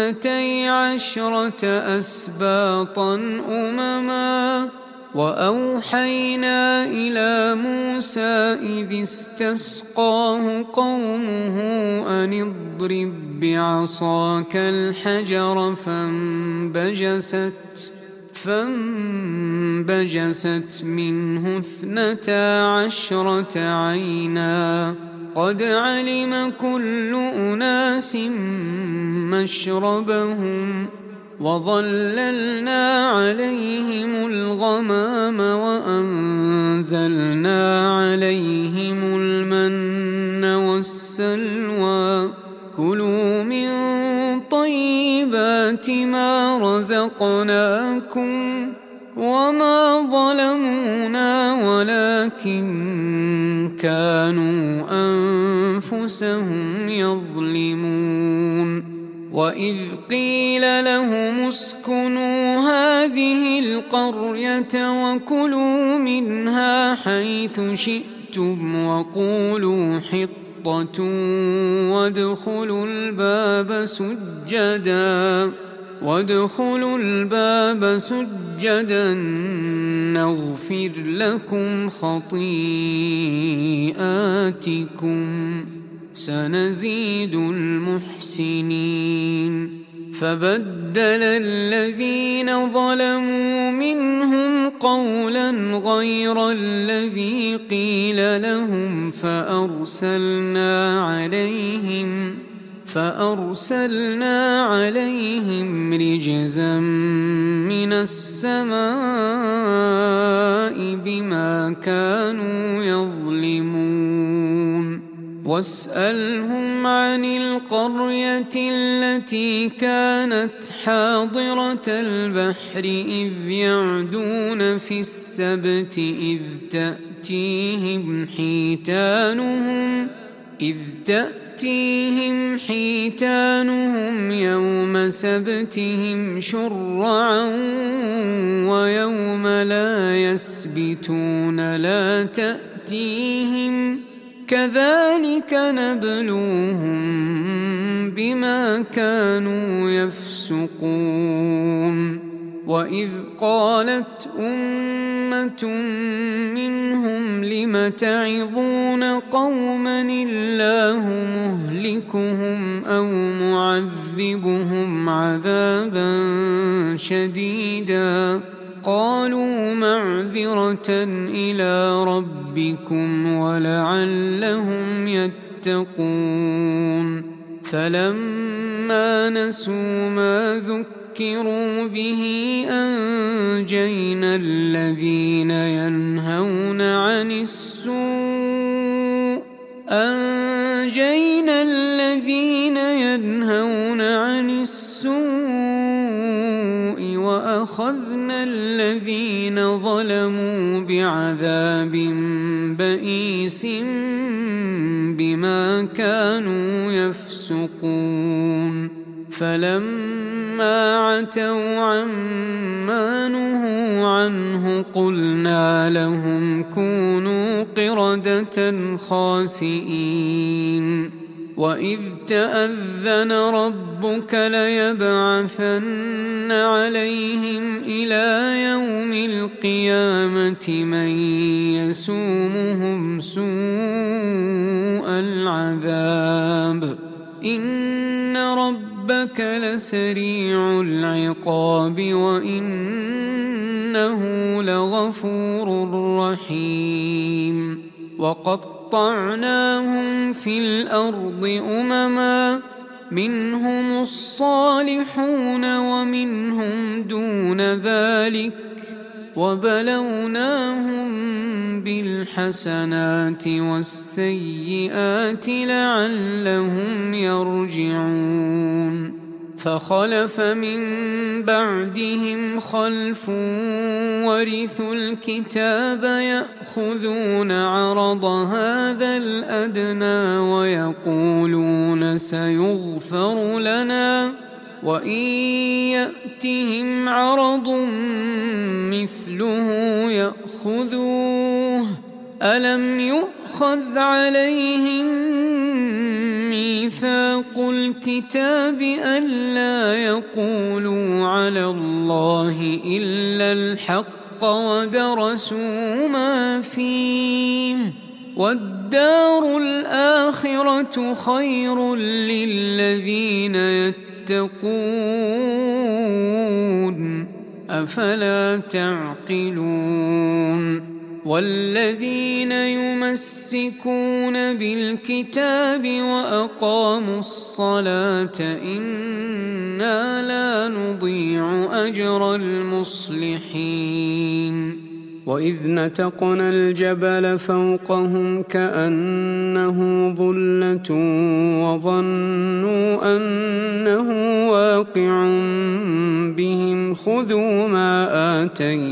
12 أسباطا أمما وأوحينا إلى موسى إذ استسقاه قومه أن اضرب بعصاك الحجر فانبجست منه 12 عينا قد علم كل أناس مشربهم وظللنا عليهم الغمام وأنزلنا عليهم المن والسلوى كلوا من طيبات ما رزقناكم وما ظلمونا ولكن كانوا أنفسهم يظلمون وإذ قيل لهم اسكنوا هذه القرية وكلوا منها حيث شئتم وقولوا حطة وادخلوا الباب سجدا نغفر لكم خطيئاتكم سنزيد المحسنين فبدل الذين ظلموا منهم قولا غير الذي قيل لهم فأرسلنا عليهم رجزا من السماء بما كانوا يظلمون واسألهم عن القرية التي كانت حاضرة البحر إذ يعدون في السبت إذ تأتيهم حيتانهم يوم سبتهم شرعا ويوم لا يسبتون لا تأتيهم كذلك نبلوهم بما كانوا يفسقون وإذ قالت أمة منهم لم تعظون قوما الله مهلكهم أو معذبهم عذابا شديدا قالوا معذرة إلى ربكم ولعلهم يتقون فلما نسوا ما ذكروا به أنجينا الذين ينهون عن السوء وأخذنا الذين ظلموا بعذاب بئيس بما كانوا يفسقون فلما عتوا عما نهوا عنه قلنا لهم كونوا قردة خاسئين وإذ تأذن ربك ليبعثن عليهم إلى يوم القيامة من يسومهم سوء العذاب إن ربك لسريع العقاب وإنه لغفور رحيم وقطعناهم في الأرض أمما منهم الصالحون ومنهم دون ذلك وبلوناهم بالحسنات والسيئات لعلهم يرجعون فخلف من بعدهم خلف ورثوا الكتاب يأخذون عرض هذا الأدنى ويقولون سيغفر لنا وإن يأتهم عرض مثله يأخذوه ألم يؤخذ عليهم ميثاق الكتاب ألا يقولوا على الله إلا الحق ودرسوا ما فيه والدار الآخرة خير للذين يتقون أفلا تعقلون والذين يمسكون بالكتاب وأقاموا الصلاة إنا لا نضيع أجر المصلحين وإذ نتقنا الجبل فوقهم كأنه ظلة وظنوا أنه واقع بهم خذوا ما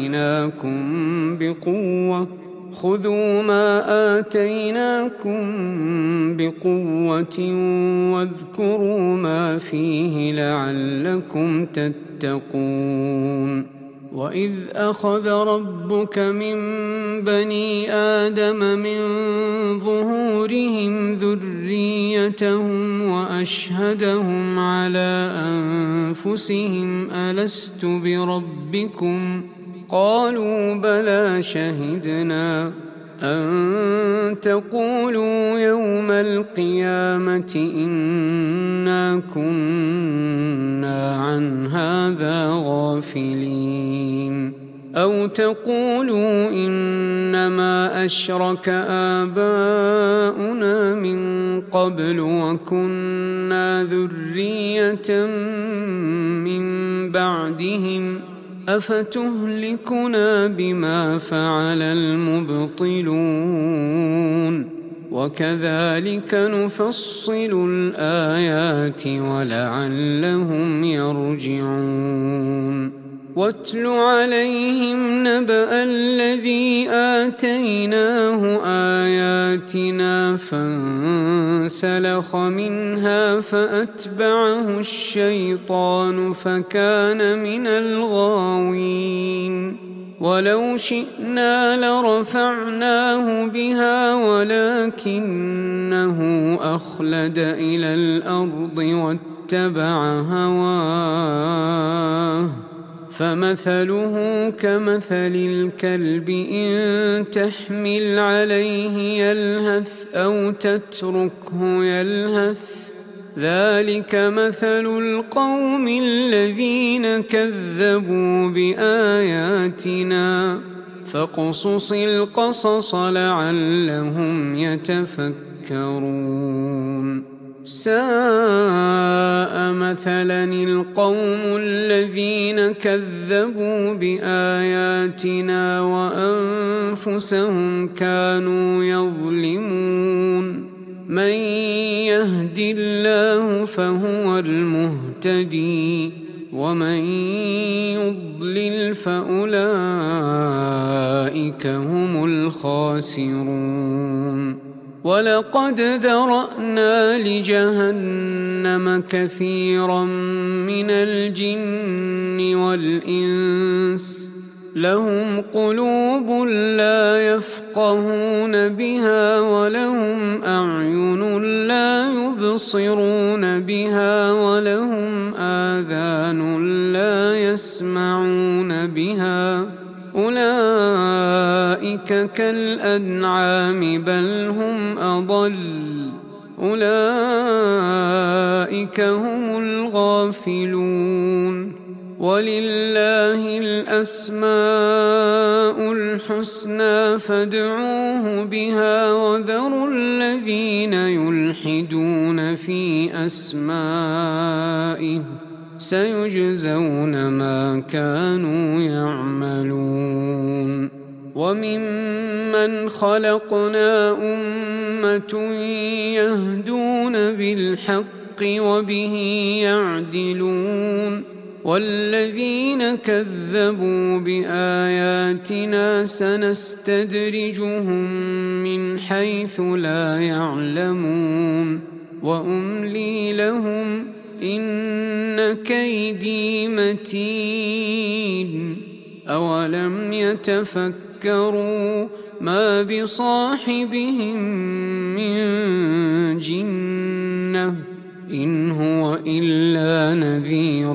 آتيناكم بقوة واذكروا ما فيه لعلكم تتقون وإذ أخذ ربك من بني آدم من ظهورهم ذريتهم وأشهدهم على أنفسهم ألست بربكم قالوا بلى شهدنا أن تقولوا يوم القيامة إنا كنا عن هذا غافلين أو تقولوا إنما أشرك آباؤنا من قبل وكنا ذرية من بعدهم أفتهلكنا بما فعل المبطلون وكذلك نفصل الآيات ولعلهم يرجعون واتل عليهم نبأ الذي آتيناه آياتنا فانسلخ منها فأتبعه الشيطان فكان من الغاوين ولو شئنا لرفعناه بها ولكنه أخلد إلى الأرض واتبع هواه فمثله كمثل الكلب إن تحمل عليه يلهث أو تتركه يلهث ذلك مثل القوم الذين كذبوا بآياتنا فاقصص القصص لعلهم يتفكرون ساء مثلا القوم الذين كذبوا بآياتنا وأنفسهم كانوا يظلمون من يهد الله فهو المهتدي ومن يضلل فأولئك هم الخاسرون ولقد ذرأنا لجهنم كثيرا من الجن والإنس لهم قلوب لا يفقهون بها ولهم أعين لا يبصرون بها ولهم آذان لا يسمعون بها أولئك كالأنعام بل هم أضل أولئك هم الغافلون ولله الأسماء الحسنى فادعوه بها وذروا الذين يلحدون في أسمائه سيجزون ما كانوا يعملون وممن خلقنا أمة يهدون بالحق وبه يعدلون والذين كذبوا بآياتنا سنستدرجهم من حيث لا يعلمون وأملي لهم إن كيدي متين أولم يتفكروا ما بصاحبهم من جنة إن هو إلا نذير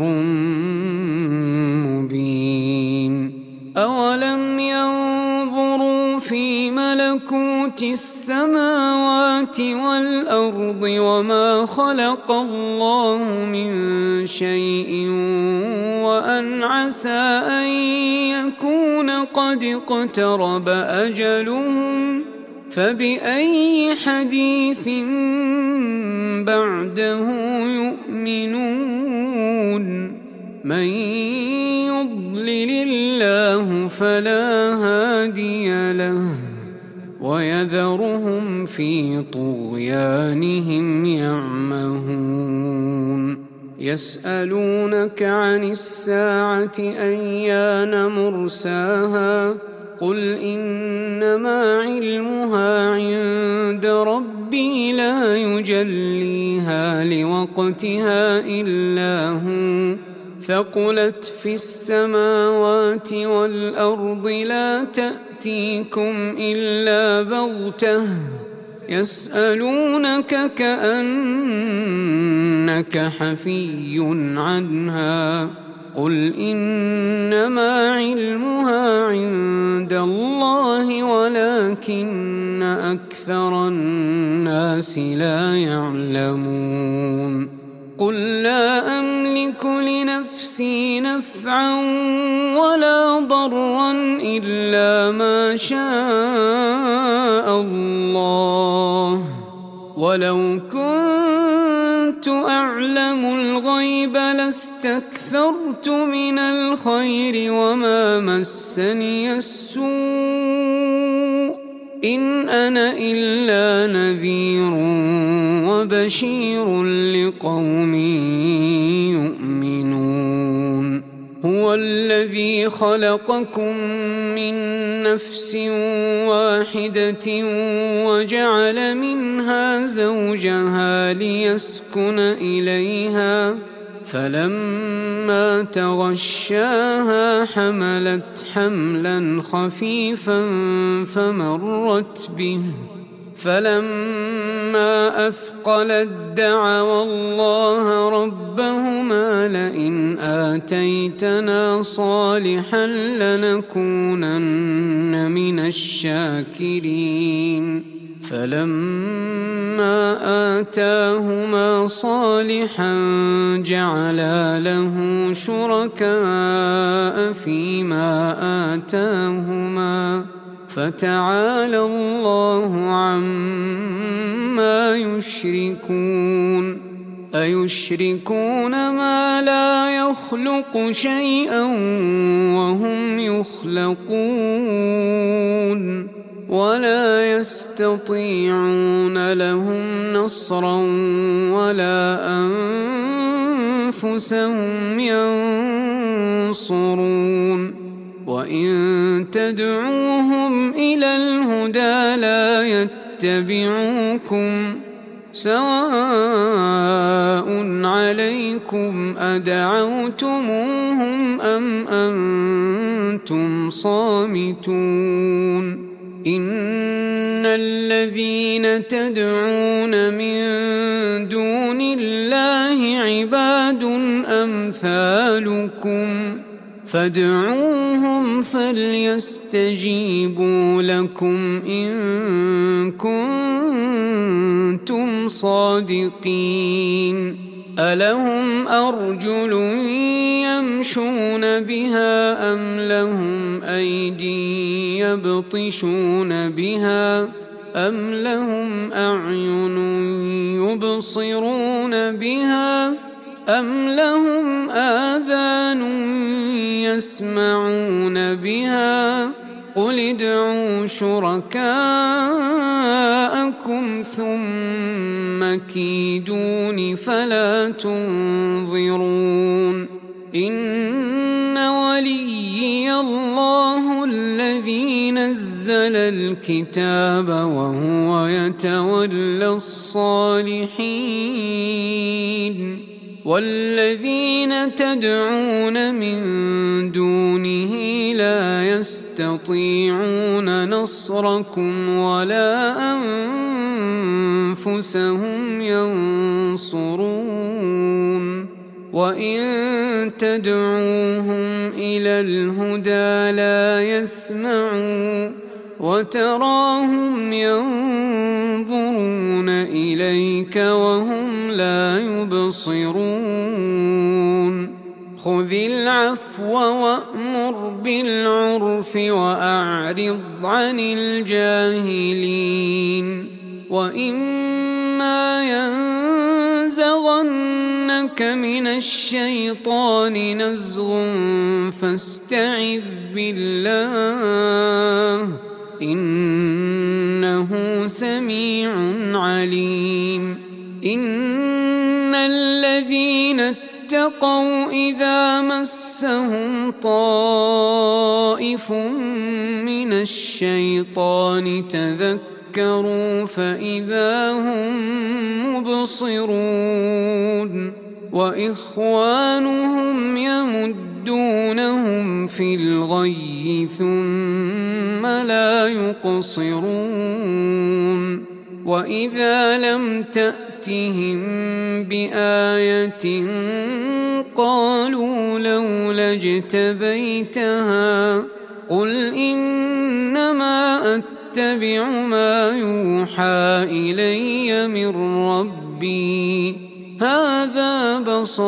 مبين أولم ينظروا في ملكوت السماوات والأرض وما خلق الله من شيء وأن عسى أن يكون قد اقترب أجلهم فبأي حديث بعده يؤمنون من يضلل الله فلا هادي له ويذرهم في طغيانهم يعمهون يسألونك عن الساعة أيان مرساها قل إنما علمها عند ربي لا يجليها لوقتها إلا هو ثقلت في السماوات والأرض لا تأتيكم إلا بغتة يسألونك كأنك حفي عنها قل إنما علمها عند الله ولكن أكثر الناس لا يعلمون قل لا أملك لنفسي نفعا ولا ضرا إلا ما شاء الله ولو كنت أعلم الغيب لاستكثرت من الخير وما مسني السوء إن أنا إلا نذير وبشير لقوم يؤمنون هو الذي خلقكم من نفس واحدة وجعل منها زوجها ليسكن إليها فلما تغشاها حملت حملا خفيفا فمرت به فلما أثقلت دعوا الله ربهما لئن آتيتنا صالحا لنكونن من الشاكرين فلما آتاهما صالحا جعلا له شركاء فيما آتاهما فتعالى الله عما يشركون أيشركون ما لا يخلق شيئا وهم يخلقون ولا يستطيعون لهم نصرا ولا أنفسهم ينصرون وإن تدعوهم إلى الهدى لا يتبعوكم سواء عليكم أدعوتموهم أم أنتم صامتون إن الذين تدعون من دون الله عباد أمثالكم فادعوهم فليستجيبوا لكم إن كنتم صادقين ألهم أرجل يمشون بها أم لهم أيدي يبطشون بها أم لهم أعين يبصرون بها أم لهم آذان يسمعون بها قل ادعوا شركاءكم ثم كيدون فلا تنظرون إن وليي الله الذي نزل الكتاب وهو يتولى الصالحين والذين تدعون من دونه لا يستطيعون نصركم ولا أنفسهم ينصرون وإن تدعوهم إلى الهدى لا يسمعوا وتراهم ينظرون إليك وهم لا يبصرون خذ العفو وأمر بالعرف وأعرض عن الجاهلين وإما ينزغنك من الشيطان نزغ فاستعذ بالله إنه سميع عليم إن الذين اتقوا إذا مسهم طائف من الشيطان تذكروا فإذا هم مبصرون وإخوانهم يمدونهم في الغي ثم لا يقصرون وإذا لم تأتهم بآية قالوا لولا اجتبيتها قل إنما أتبع ما يوحى إلي من ربي هذا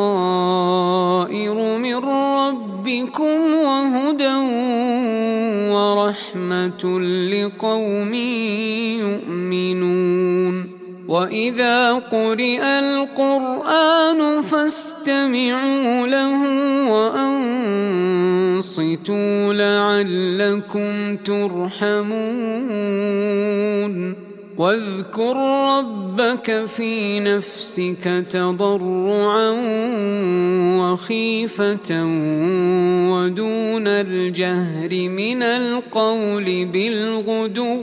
بصائر من ربكم وهدى ورحمة لقوم يؤمنون وإذا قرئ القرآن فاستمعوا له وأنصتوا لعلكم ترحمون واذكر ربك في نفسك تضرعا وخيفة ودون الجهر من القول بالغدو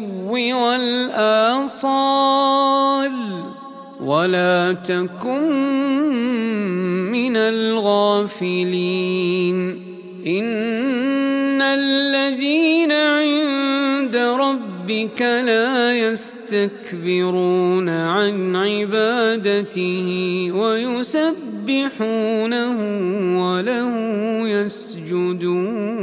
والآصال ولا تكن من الغافلين إن الذين عند ربك لا يستكبرون عن عبادته ويسبحونه وله يسجدون